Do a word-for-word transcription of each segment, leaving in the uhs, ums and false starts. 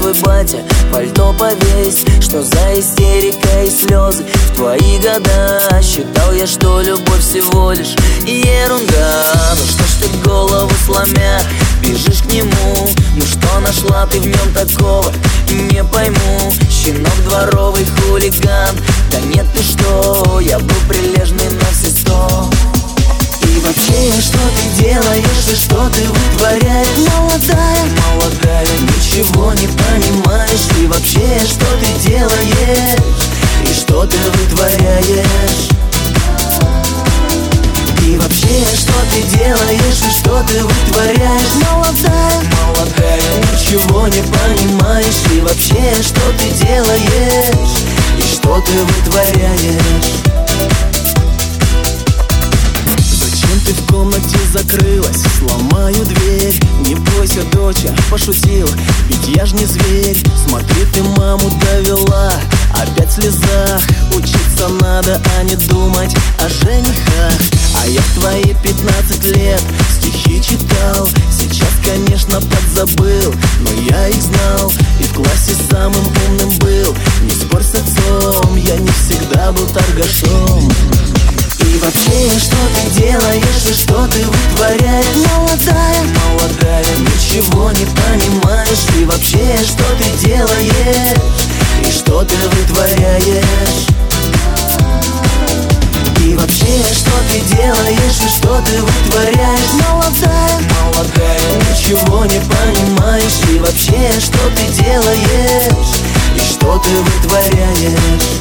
твой батя, пальто повесь. Что за истерика и слезы в твои года? Считал я, что любовь всего лишь ерунда. Ну что ж ты, голову сломя, бежишь к нему? Ну что нашла ты в нем такого? Не пойму. Щенок дворовый, хулиган. Да нет, ты что, я был прилежный на все сто. И вообще, что ты делаешь и что ты вытворяешь? Молодая, молодая, ничего не понимаешь. И вообще, что ты делаешь и что ты вытворяешь? И вообще, что ты делаешь и что ты вытворяешь? Молодая, молодая, ничего не понимаешь. И вообще, что ты делаешь и что ты вытворяешь? Зачем ты в комнате закрылась? Сломаю дверь. Не бойся, доча, пошутил, ведь я ж не зверь. Смотри, ты маму довела, опять в слезах. Учиться надо, а не думать о женихах. А я в твои пятнадцать лет стихи читал. Сейчас, конечно, подзабыл, но я их знал. И в классе самым умным был. Не спорь с отцом, я не всегда был торгашом. И вообще, что ты делаешь и что ты вытворяешь? Молодая, молодая, ничего не понимаешь. И вообще, что ты делаешь и что ты вытворяешь? И вообще, что ты делаешь и что ты вытворяешь? Молодая, молодая, ничего не понимаешь. И вообще, что ты делаешь и что ты вытворяешь?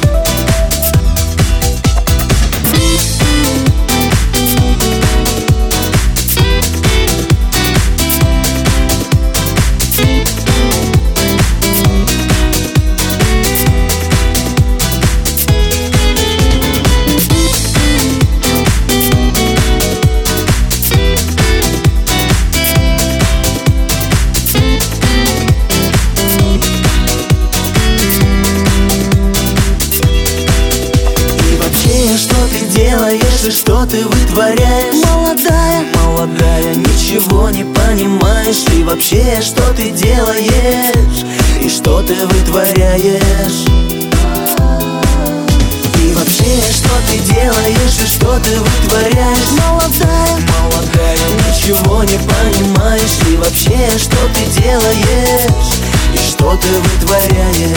И что ты вытворяешь? Молодая, молодая, ничего не понимаешь. И вообще, что ты делаешь и что ты вытворяешь? И вообще, что ты делаешь и что ты вытворяешь? Молодая, молодая, ничего не понимаешь. И вообще, что ты делаешь и что ты вытворяешь?